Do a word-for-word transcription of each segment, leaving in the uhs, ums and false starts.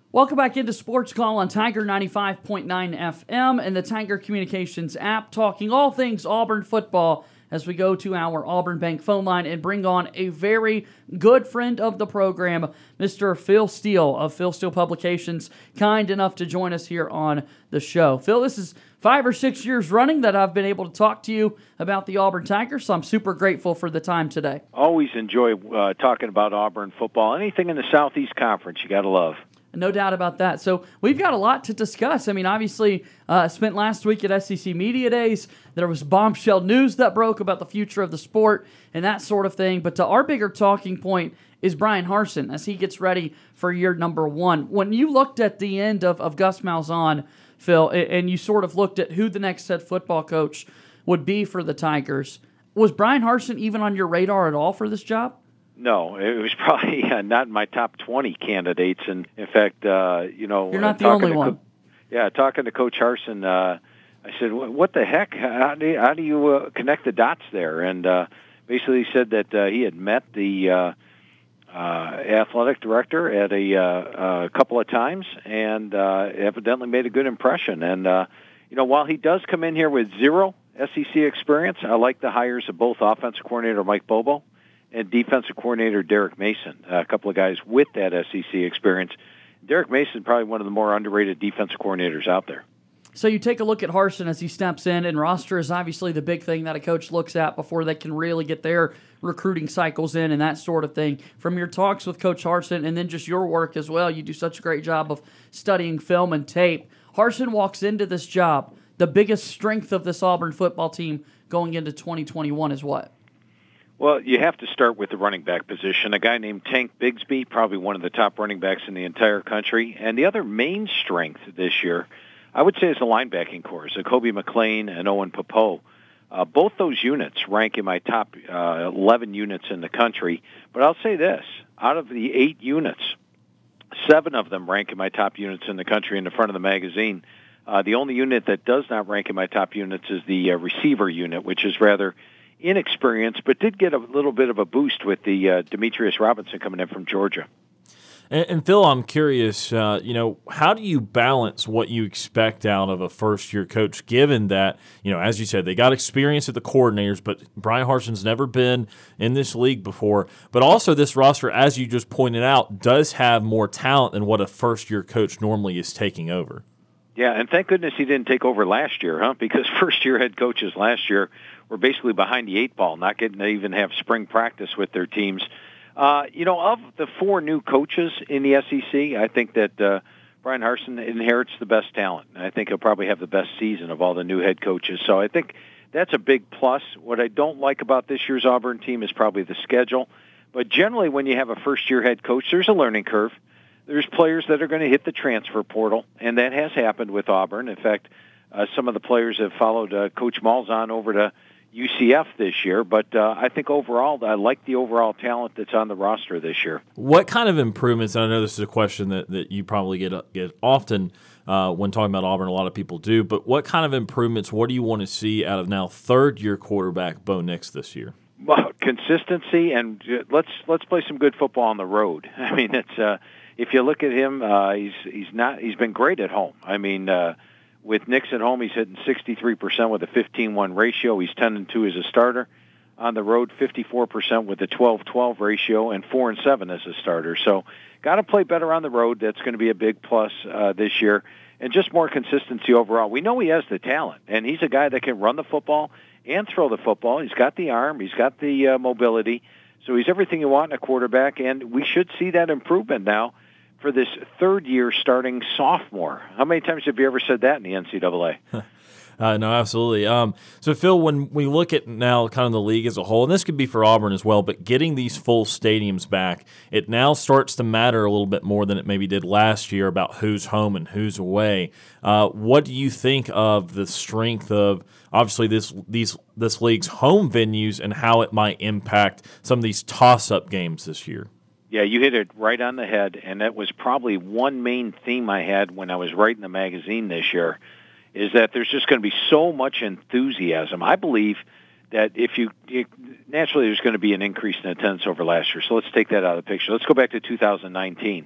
Welcome back into Sports Call on Tiger ninety-five point nine F M and the Tiger Communications app, talking all things Auburn football as we go to our Auburn Bank phone line and bring on a very good friend of the program, Mister Phil Steele of Phil Steele Publications, kind enough to join us here on the show. Phil, this is five or six years running that I've been able to talk to you about the Auburn Tigers, so I'm super grateful for the time today. Always enjoy uh, talking about Auburn football. Anything in the Southeast Conference, you got to love. No doubt about that. So we've got a lot to discuss. I mean, obviously, uh, spent last week at S E C Media Days. There was bombshell news that broke about the future of the sport and that sort of thing. But to our bigger talking point is Bryan Harsin as he gets ready for year number one. When you looked at the end of, of Gus Malzahn, Phil, and you sort of looked at who the next head football coach would be for the Tigers, was Bryan Harsin even on your radar at all for this job? No, it was probably uh, not in my top twenty candidates. And in fact, uh, you know, you're not uh, the only one. Co- yeah, talking to Coach Harsin, uh, I said, "What the heck? How do you, how do you uh, connect the dots there?" And uh, basically, he said that uh, he had met the uh, uh, athletic director at a, uh, a couple of times, and uh, evidently made a good impression. And uh, you know, while he does come in here with zero S E C experience, I like the hires of both offensive coordinator Mike Bobo and defensive coordinator Derek Mason, a couple of guys with that S E C experience. Derek Mason, probably one of the more underrated defensive coordinators out there. So you take a look at Harsin as he steps in, and roster is obviously the big thing that a coach looks at before they can really get their recruiting cycles in and that sort of thing. From your talks with Coach Harsin and then just your work as well, you do such a great job of studying film and tape. Harsin walks into this job. The biggest strength of this Auburn football team going into twenty twenty-one is what? Well, you have to start with the running back position. A guy named Tank Bigsby, probably one of the top running backs in the entire country. And the other main strength this year, I would say, is the linebacking corps, Kobe McLean and Owen Popo. Uh, both those units rank in my top uh, eleven units in the country. But I'll say this, out of the eight units, seven of them rank in my top units in the country in the front of the magazine. Uh, the only unit that does not rank in my top units is the uh, receiver unit, which is rather inexperienced, but did get a little bit of a boost with the uh, Demetrius Robinson coming in from Georgia. And, and Phil, I'm curious, uh, you know, how do you balance what you expect out of a first-year coach, given that, you know, as you said, they got experience at the coordinators, but Bryan Harsin's never been in this league before, but also this roster, as you just pointed out, does have more talent than what a first-year coach normally is taking over. Yeah, and thank goodness he didn't take over last year, huh? Because first-year head coaches last year were basically behind the eight ball, not getting to even have spring practice with their teams. Uh, you know, of the four new coaches in the S E C, I think that uh, Bryan Harsin inherits the best talent. I think he'll probably have the best season of all the new head coaches. So I think that's a big plus. What I don't like about this year's Auburn team is probably the schedule. But generally, when you have a first-year head coach, there's a learning curve. There's players that are going to hit the transfer portal, and that has happened with Auburn. In fact, uh, some of the players have followed uh, Coach Malzahn over to U C F this year, but uh, I think overall, I like the overall talent that's on the roster this year. What kind of improvements, and I know this is a question that, that you probably get get often uh, when talking about Auburn, a lot of people do, but what kind of improvements, what do you want to see out of now third-year quarterback Bo Nix this year? Well, consistency, and let's let's play some good football on the road. I mean, it's uh, if you look at him, uh, he's he's not he's been great at home. I mean, uh, with Nix at home, he's hitting sixty-three percent with a fifteen one ratio. He's ten and two as a starter. On the road, fifty-four percent with a twelve twelve ratio, and four and seven as a starter. So, got to play better on the road. That's going to be a big plus uh, this year, and just more consistency overall. We know he has the talent, and he's a guy that can run the football and throw the football. He's got the arm. He's got the uh, mobility. So he's everything you want in a quarterback, and we should see that improvement now for this third-year starting sophomore. How many times have you ever said that in the N C double A? Uh, no, absolutely. Um, so, Phil, when we look at now kind of the league as a whole, and this could be for Auburn as well, but getting these full stadiums back, it now starts to matter a little bit more than it maybe did last year about who's home and who's away. Uh, what do you think of the strength of, obviously, this these this league's home venues and how it might impact some of these toss-up games this year? Yeah, you hit it right on the head, and that was probably one main theme I had when I was writing the magazine this year, is that there's just going to be so much enthusiasm. I believe that if you, you naturally there's going to be an increase in attendance over last year. So let's take that out of the picture. Let's go back to two thousand nineteen.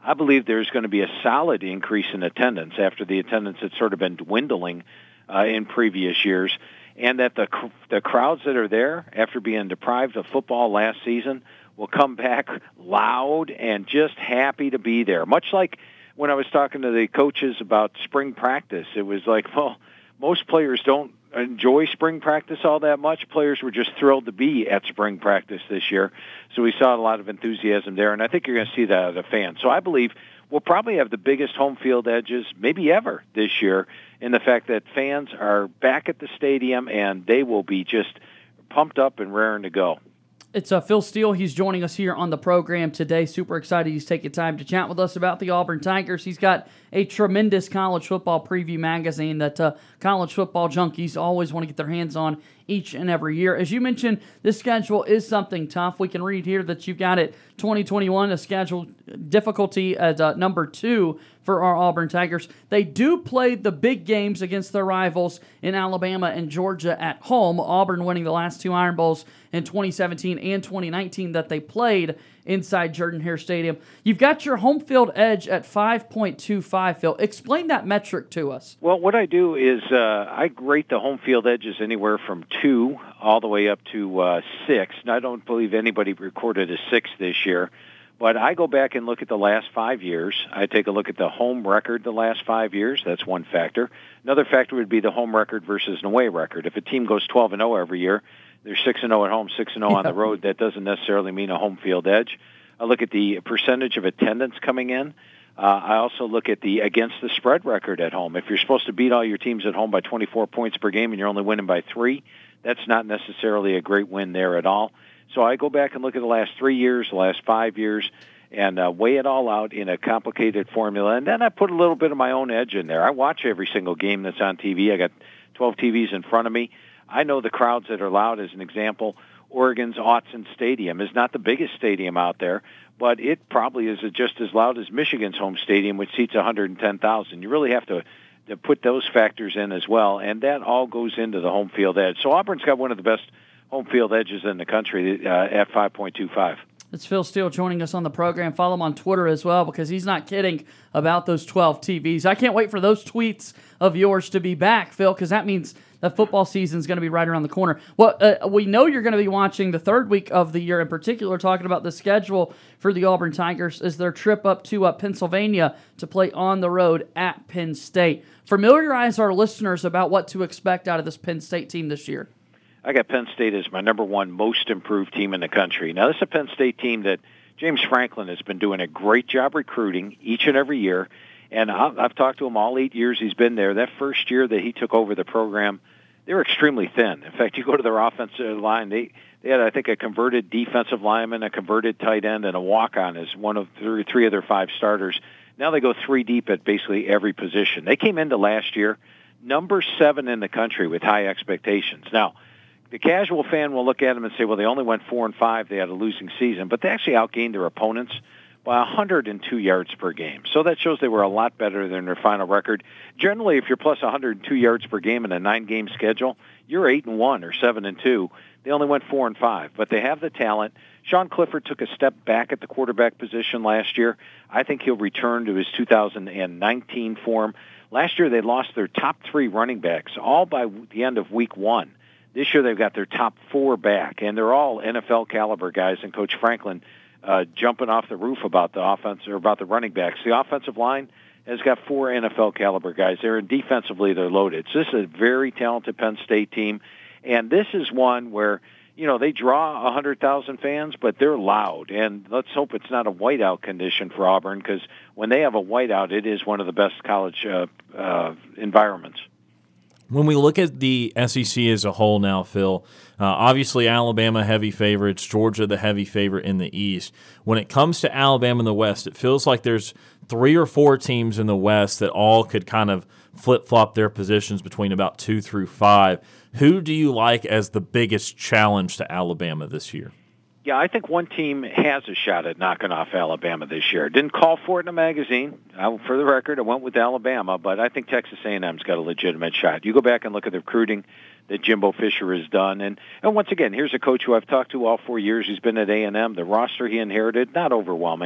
I believe there's going to be a solid increase in attendance after the attendance had sort of been dwindling uh, in previous years, and that the the crowds that are there after being deprived of football last season will come back loud and just happy to be there. Much like when I was talking to the coaches about spring practice, it was like, well, most players don't enjoy spring practice all that much. Players were just thrilled to be at spring practice this year. So we saw a lot of enthusiasm there, and I think you're going to see that out of the fans. So I believe we'll probably have the biggest home field edges maybe ever this year in the fact that fans are back at the stadium, and they will be just pumped up and raring to go. It's uh, Phil Steele. He's joining us here on the program today. Super excited he's taking time to chat with us about the Auburn Tigers. He's got a tremendous college football preview magazine that uh, college football junkies always want to get their hands on each and every year. As you mentioned, this schedule is something tough. We can read here that you've got it twenty twenty-one, a schedule difficulty at uh, number two for our Auburn Tigers. They do play the big games against their rivals in Alabama and Georgia at home. Auburn winning the last two Iron Bowls in twenty seventeen and twenty nineteen that they played inside Jordan-Hare Stadium. You've got your home field edge at five point two five, Phil. Explain that metric to us. Well, what I do is uh, I rate the home field edges anywhere from two all the way up to uh, six. And I don't believe anybody recorded a six this year. But I go back and look at the last five years. I take a look at the home record the last five years. That's one factor. Another factor would be the home record versus an away record. If a team goes twelve and oh every year, they're six and oh at home, six and oh on the road. That doesn't necessarily mean a home field edge. I look at the percentage of attendance coming in. Uh, I also look at the against the spread record at home. If you're supposed to beat all your teams at home by twenty-four points per game and you're only winning by three, that's not necessarily a great win there at all. So I go back and look at the last three years, the last five years, and uh, weigh it all out in a complicated formula. And then I put a little bit of my own edge in there. I watch every single game that's on T V. I got twelve T Vs in front of me. I know the crowds that are loud. As an example, Oregon's Autzen Stadium is not the biggest stadium out there, but it probably is just as loud as Michigan's home stadium, which seats one hundred ten thousand. You really have to, to put those factors in as well, and that all goes into the home field edge. So Auburn's got one of the best home field edges in the country uh, at five point two five. It's Phil Steele joining us on the program. Follow him on Twitter as well because he's not kidding about those twelve T Vs. I can't wait for those tweets of yours to be back, Phil, because that means that football season is going to be right around the corner. Well, uh, we know you're going to be watching the third week of the year in particular, talking about the schedule for the Auburn Tigers as their trip up to uh, Pennsylvania to play on the road at Penn State. Familiarize our listeners about what to expect out of this Penn State team this year. I got Penn State as my number one most improved team in the country. Now, this is a Penn State team that James Franklin has been doing a great job recruiting each and every year, and I've talked to him all eight years he's been there. That first year that he took over the program, they were extremely thin. In fact, you go to their offensive line, they, they had, I think, a converted defensive lineman, a converted tight end, and a walk-on as one of three, three of their five starters. Now they go three deep at basically every position. They came into last year number seven in the country with high expectations. Now, the casual fan will look at them and say, well, they only went four and five. They had a losing season, but they actually outgained their opponents by one hundred two yards per game. So that shows they were a lot better than their final record. Generally, if you're plus one hundred two yards per game in a nine-game schedule, you're eight and one or seven and two. They only went four and five, but they have the talent. Sean Clifford took a step back at the quarterback position last year. I think he'll return to his two thousand nineteen form. Last year, they lost their top three running backs all by the end of week one. This year, they've got their top four back, and they're all N F L caliber guys. And Coach Franklin uh, jumping off the roof about the offense or about the running backs. The offensive line has got four N F L caliber guys there, and defensively they're loaded. So this is a very talented Penn State team, and this is one where you know they draw one hundred thousand fans, but they're loud. And let's hope it's not a whiteout condition for Auburn, because when they have a whiteout, it is one of the best college uh, uh, environments. When we look at the S E C as a whole now, Phil, uh, obviously Alabama heavy favorites, Georgia the heavy favorite in the East. When it comes to Alabama in the West, it feels like there's three or four teams in the West that all could kind of flip-flop their positions between about two through five. Who do you like as the biggest challenge to Alabama this year? Yeah, I think one team has a shot at knocking off Alabama this year. Didn't call for it in a magazine. I, for the record, I went with Alabama, but I think Texas A and M's got a legitimate shot. You go back and look at the recruiting that Jimbo Fisher has done, and, and once again, here's a coach who I've talked to all four years. He's been at A and M. The roster he inherited, not overwhelming.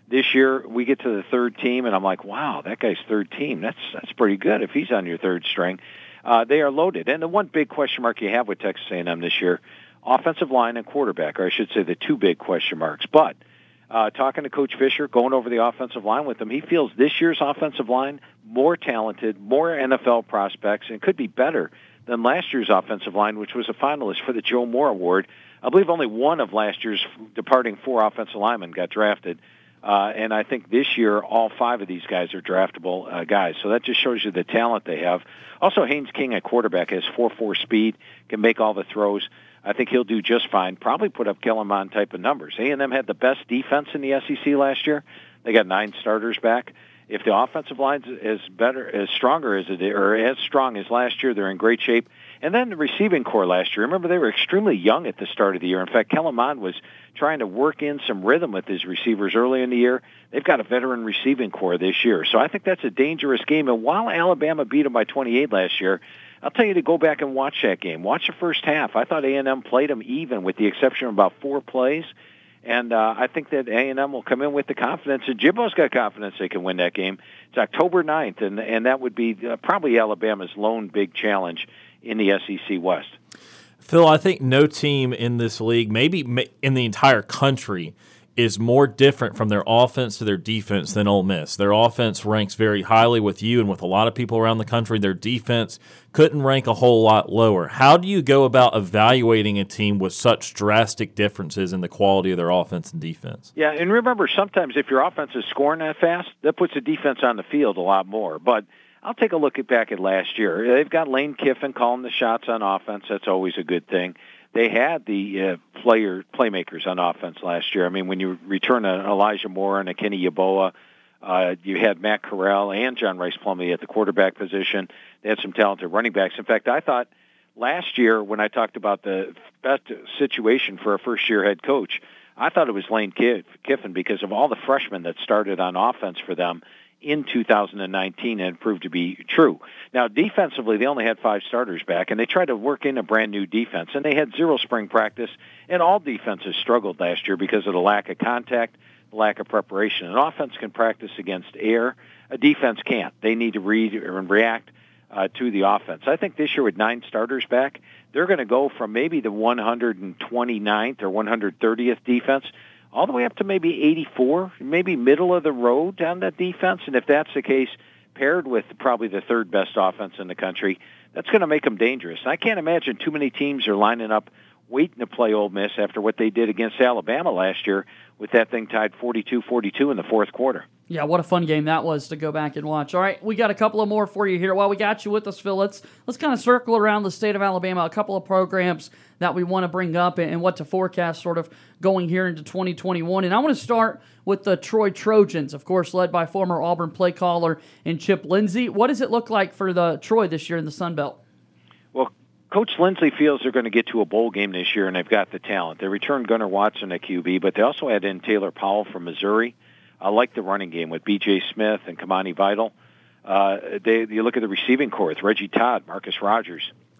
This year, we get to the third team, and I'm like, wow, that guy's third team. That's that's pretty good if he's on your third string. Uh, they are loaded. And the one big question mark you have with Texas A and M this year, offensive line and quarterback, or I should say the two big question marks. But uh, talking to Coach Fisher, going over the offensive line with him, he feels this year's offensive line more talented, more N F L prospects, and could be better than last year's offensive line, which was a finalist for the Joe Moore Award. I believe only one of last year's departing four offensive linemen got drafted. Uh, and I think this year, all five of these guys are draftable uh, guys. So that just shows you the talent they have. Also, Haynes King at quarterback has four four speed, can make all the throws. I think he'll do just fine, probably put up Kellen Mond type of numbers. A and M had the best defense in the S E C last year. They got nine starters back. If the offensive line is better, as stronger as it is, or as strong as last year, they're in great shape. And then the receiving core last year, remember they were extremely young at the start of the year. In fact, Kellen Mond was trying to work in some rhythm with his receivers early in the year. They've got a veteran receiving core this year. So I think that's a dangerous game. And while Alabama beat them by twenty-eight last year, I'll tell you to go back and watch that game. Watch the first half. I thought A and M played them even with the exception of about four plays. And uh, I think that A and M will come in with the confidence, and Jimbo's got confidence they can win that game. It's October ninth, and, and that would be uh, probably Alabama's lone big challenge in the S E C West. Phil, I think no team in this league, maybe in the entire country, is more different from their offense to their defense than Ole Miss. Their offense ranks very highly with you and with a lot of people around the country. Their defense couldn't rank a whole lot lower. How do you go about evaluating a team with such drastic differences in the quality of their offense and defense? Yeah, and remember, sometimes if your offense is scoring that fast, that puts the defense on the field a lot more. But I'll take a look at back at last year. They've got Lane Kiffin calling the shots on offense. That's always a good thing. They had the uh, player playmakers on offense last year. I mean, when you return a Elijah Moore and a Kenny Yeboah, uh, you had Matt Corral and John Rice Plumlee at the quarterback position. They had some talented running backs. In fact, I thought last year when I talked about the best situation for a first-year head coach, I thought it was Lane Kiffin because of all the freshmen that started on offense for them in two thousand nineteen, and it proved to be true. Now, defensively, they only had five starters back, and they tried to work in a brand-new defense, and they had zero spring practice, and all defenses struggled last year because of the lack of contact, the lack of preparation. An offense can practice against air. A defense can't. They need to read and react uh, to the offense. I think this year with nine starters back, they're going to go from maybe the one hundred twenty-ninth or one hundred thirtieth defense all the way up to maybe eighty-four, maybe middle of the road on that defense. And if that's the case, paired with probably the third best offense in the country, that's going to make them dangerous. I can't imagine too many teams are lining up waiting to play Ole Miss after what they did against Alabama last year with that thing tied forty-two forty-two in the fourth quarter. Yeah, what a fun game that was to go back and watch. All right, we got a couple of more for you here. While we got you with us, Phil, let's, let's kind of circle around the state of Alabama, a couple of programs that we want to bring up and, and what to forecast sort of going here into twenty twenty-one. And I want to start with the Troy Trojans, of course, led by former Auburn play caller and Chip Lindsey. What does it look like for the Troy this year in the Sun Belt? Well, Coach Lindsey feels they're going to get to a bowl game this year, and they've got the talent. They returned Gunnar Watson at Q B, but they also had in Taylor Powell from Missouri. I like the running game with B J Smith and Kamani Vidal. Uh, they, you look at the receiving core with Reggie Todd, Marcus Rogers.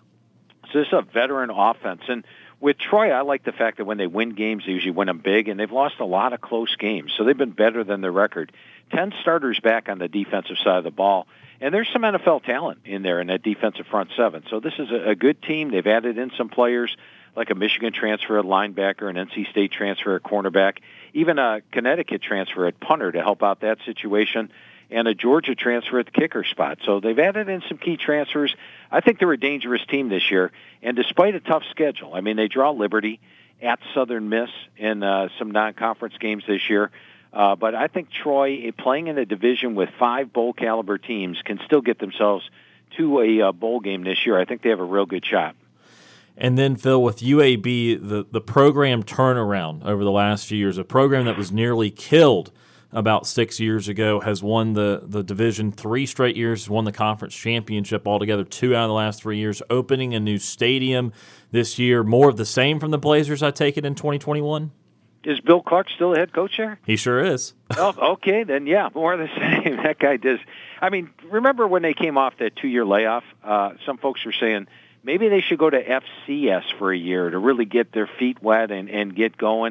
So this is a veteran offense. And with Troy, I like the fact that when they win games, they usually win them big, and they've lost a lot of close games. So they've been better than their record. Ten starters back on the defensive side of the ball. And there's some N F L talent in there in that defensive front seven. So this is a, a good team. They've added in some players like a Michigan transfer at linebacker, an N C State transfer at cornerback, even a Connecticut transfer at punter to help out that situation, and a Georgia transfer at the kicker spot. So they've added in some key transfers. I think they're a dangerous team this year, and despite a tough schedule, I mean, they draw Liberty at Southern Miss in uh, some non-conference games this year. Uh, but I think Troy, playing in a division with five bowl-caliber teams, can still get themselves to a uh, bowl game this year. I think they have a real good shot. And then, Phil, with U A B, the, the program turnaround over the last few years, a program that was nearly killed about six years ago, has won the, the division three straight years, has won the conference championship altogether two out of the last three years, opening a new stadium this year. More of the same from the Blazers, I take it, in twenty twenty-one? Is Bill Clark still the head coach there? He sure is. Oh, okay, then yeah, more of the same. That guy does. I mean, remember when they came off that two-year layoff? Uh, some folks were saying maybe they should go to F C S for a year to really get their feet wet and, and get going.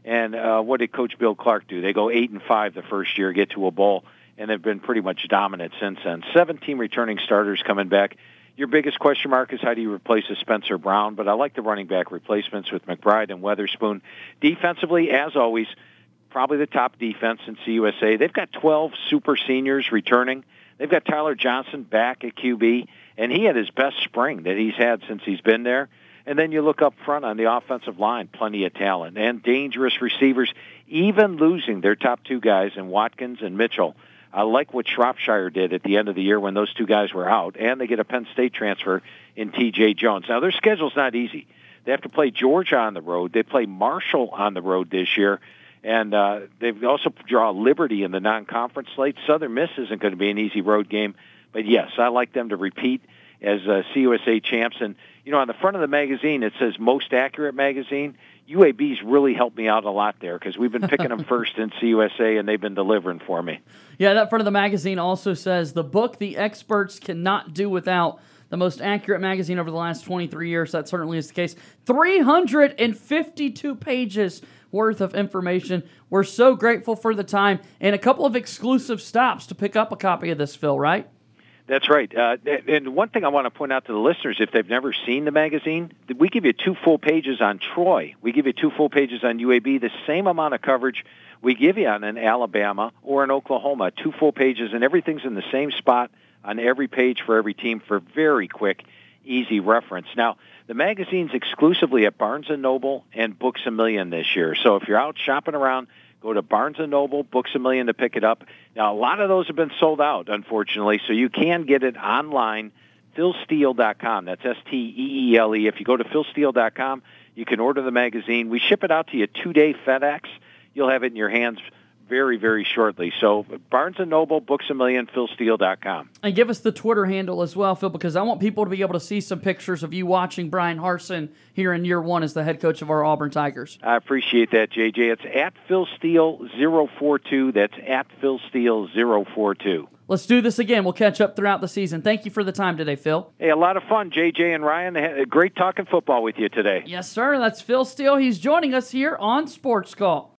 And uh, what did Coach Bill Clark do? They go eight and five the first year, get to a bowl, and have been pretty much dominant since then. seventeen returning starters coming back. Your biggest question mark is how do you replace a Spencer Brown? But I like the running back replacements with McBride and Weatherspoon. Defensively, as always, probably the top defense in C U S A. They've got twelve super seniors returning. They've got Tyler Johnson back at Q B, and he had his best spring that he's had since he's been there. And then you look up front on the offensive line, plenty of talent and dangerous receivers, even losing their top two guys in Watkins and Mitchell. I like what Shropshire did at the end of the year when those two guys were out, and they get a Penn State transfer in T J Jones. Now, their schedule's not easy. They have to play Georgia on the road. They play Marshall on the road this year, and uh, they also draw Liberty in the non-conference slate. Southern Miss isn't going to be an easy road game, but yes, I like them to repeat as uh, C U S A champs. And, you know, on the front of the magazine, it says Most Accurate Magazine. U A B's really helped me out a lot there because we've been picking them first in C U S A, and they've been delivering for me. Yeah, that front of the magazine also says the book the experts cannot do without. The most accurate magazine over the last twenty-three years. That certainly is the case. three hundred fifty-two pages worth of information. We're so grateful for the time and a couple of exclusive stops to pick up a copy of this, Phil, right? That's right. Uh, and one thing I want to point out to the listeners, if they've never seen the magazine, we give you two full pages on Troy. We give you two full pages on U A B, the same amount of coverage we give you on an Alabama or an Oklahoma, two full pages, and everything's in the same spot on every page for every team for very quick, easy reference. Now, the magazine's exclusively at Barnes and Noble and Books A Million this year. So if you're out shopping around, go to Barnes and Noble, Books A Million to pick it up. Now, a lot of those have been sold out, unfortunately, so you can get it online, phil steele dot com. That's S T E E L E. If you go to phil steele dot com, you can order the magazine. We ship it out to you two-day FedEx. You'll have it in your hands very, very shortly. So Barnes and Noble, Books A Million, phil steele dot com. And give us the Twitter handle as well, Phil, because I want people to be able to see some pictures of you watching Brian Harsin here in year one as the head coach of our Auburn Tigers. I appreciate that, J J. It's at Phil Steele zero four two. That's at Phil Steele zero four two. Let's do this again. We'll catch up throughout the season. Thank you for the time today, Phil. Hey, a lot of fun, J J and Ryan. They had great talking football with you today. Yes, sir. That's Phil Steele. He's joining us here on Sports Call.